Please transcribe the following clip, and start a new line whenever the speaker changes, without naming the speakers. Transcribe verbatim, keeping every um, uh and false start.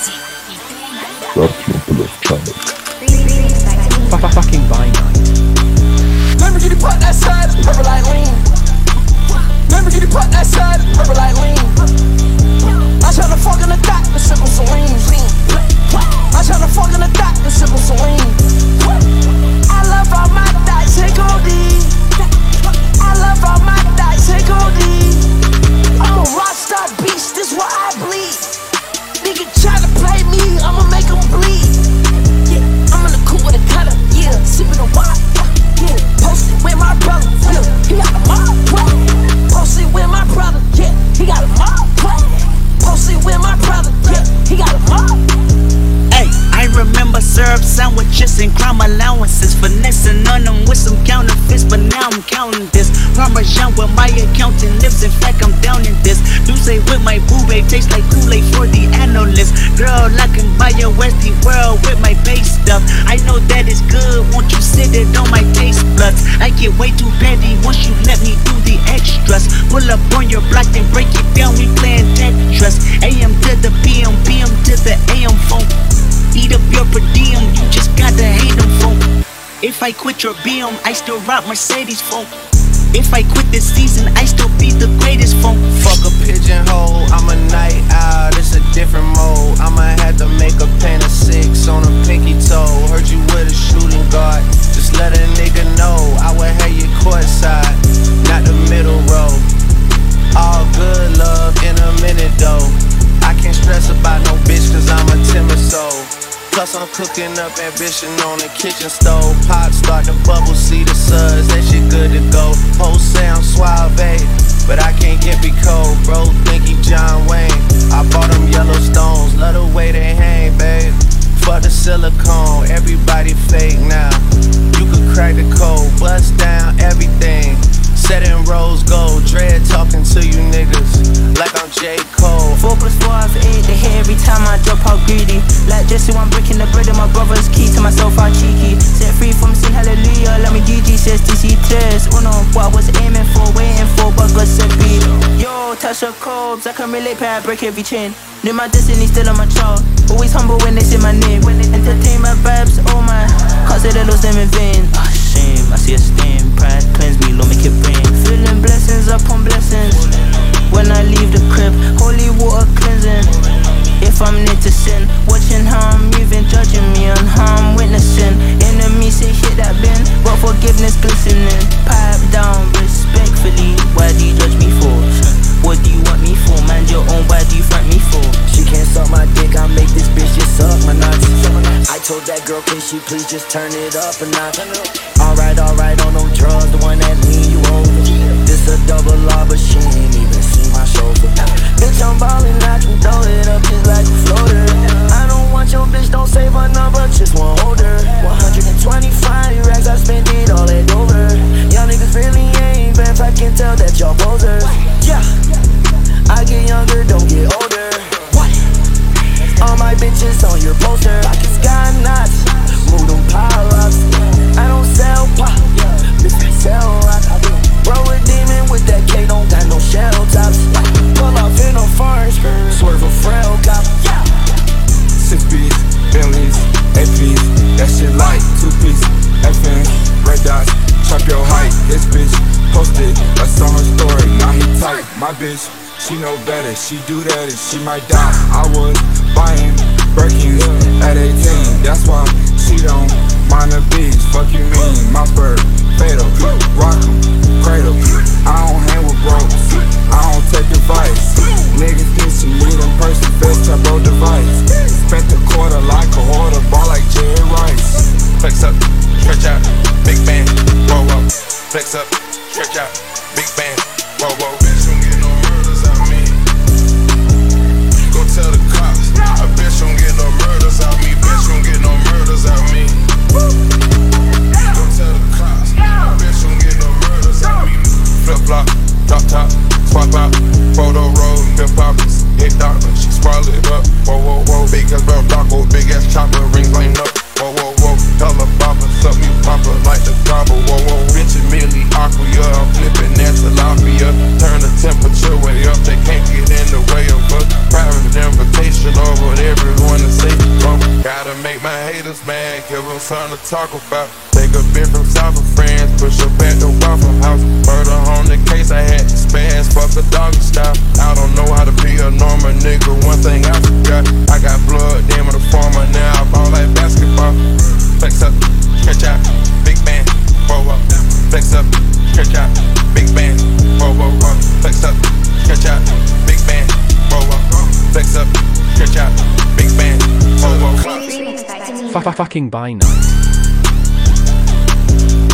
Searching for this channel.
Fucking buy night.
Lamborghini put that side, purple like lean. Lamborghini put that side, purple like lean. I'm tryna fuck in the dock and sip on some lean. I'm tryna fuck in the dock and sip on some lean. I love all my dots, take O D. I love all my dots, take O D. I'm a rockstar beast, this why I bleed. Nigga try to play me, I'ma make him bleed. Yeah, I'm in the coupe with a cutter, yeah, sippin' a wine. Yeah, posted with my brother, yeah, he got a mob. Posted with my brother, yeah, he got a mob. Posted with my brother, yeah, he got a mob.
Hey, I remember syrup sandwiches and crime allowances, finessing on them with some counterfeits, but now I'm counting this. Parmesan where my accountant lives, in fact I'm down in this. Do say with my boo babe, tastes like Kool-Aid for the analyst. Girl, I can buy a Westie world with my base stuff. I know that it's good, won't you sit it on my taste buds? I get way too petty once you let me do the extras. Pull up on your block and break it down, we playing Tetris. A M to the P M, P M to the A M phone. Eat up your per diem, you just gotta hate them folk. If I quit your B M, I still rock Mercedes folk. If I quit this season, I still be the greatest folk.
Fuck a pigeonhole, I'm a night owl, it's a different mode. I'ma have to make a paint of six on a pinky toe. Heard you with a shooting guard, just let a nigga know. I would have you courtside, not the middle row. All good love in a minute though. I can't stress about no bitch cause I'm a timid soul. Plus I'm cooking up ambition on the kitchen stove. Pot start to bubble, see the suds, that shit good to go. Whole sound suave, but I can't get me cold. Bro, think he John Wayne. I bought them Yellowstones, love the way they hang, babe. Fuck the silicone, everybody fake now. You could crack the code, bust down everything. Set in rose gold, dread talking to you niggas like I'm J. Cole.
Four plus four, I have eight, they hit every time I drop out greedy. Like Jesse, I'm breaking the bread of my brother's key to myself, I'm cheeky. Set free from sin, hallelujah, let me G G, says T C tres. Uno, what I was aiming for, waiting for, but God said be. Yo, touch the cobes, I can relate, pay, I break every chain. Knew my destiny still on my child. Always humble when they say my name. Entertainment vibes, oh my, can't say they lost them in vain. Ah, shame, I see a stain, pride cleanse me, Lord make it rain. Feeling blessings upon blessings. When I leave the crib, holy water cleansing. If I'm near to sin, watching how I'm moving, judging me on how I'm witnessing. Enemies say hit that bin, but forgiveness glistening. Pipe down respectfully, why do you judge me for? What do you want me for? Mind your own, why do you front me for?
She can't suck my dick, I make this bitch just suck my nuts. I told that girl, can she please just turn it up a notch? Alright, alright, on them drugs, the one that lean you over. This a double R, but she ain't even seen my shoulder. Bitch, I'm ballin', I can throw it up just like a floater. I don't want your bitch, don't save her number, just one holder. one hundred twenty-five racks, I spent it all at Dover. Y'all niggas really ain't vamps, I can tell that y'all posers. Yeah, I get younger, don't get older. All my bitches on your poster, like it's got knots. Move them pile-ups. I don't sell pop, bitch, I sell rock. Bro, a demon with that K, don't got no shell tops. Pull off in a foreign skirt, swerve a frail cop.
Six B's, Bentleys, A P's, that shit like two piece, F N's, red dots, chop your height. This bitch posted, I saw her story, now he tight. My bitch, she know better, she do that and she might die. I was buying Birkins at eighteen, that's why she don't mind the beats. Fuck you mean, my bird, fatal, rock 'em, cradle. I don't hang with bros, I don't take advice. Niggas dissing me in person, fist turbo device. Spent the quarter like a hoarder, ball like Jerry Rice.
Flex up, stretch out, big band, whoa whoa. Flex up, stretch out, big band, whoa whoa. Bitch don't get no murders out of me. Go tell the cops, I been haters wanna say wrong. Gotta make my haters mad, give them something to talk about. Take a bit from south of France, push her back to Waffle House. Murder on the case, I had to spaz, fuck a doggy style. I don't know how to be a normal nigga, one thing I forgot. I got blood, damn it, a farmer, now I ball like basketball. Flex up, stretch out, big band, roll up. Flex up, stretch out, big band, roll up. Flex up, stretch out, big band, roll up. Flex up, stretch out, big band, roll up.
F- fucking bye now.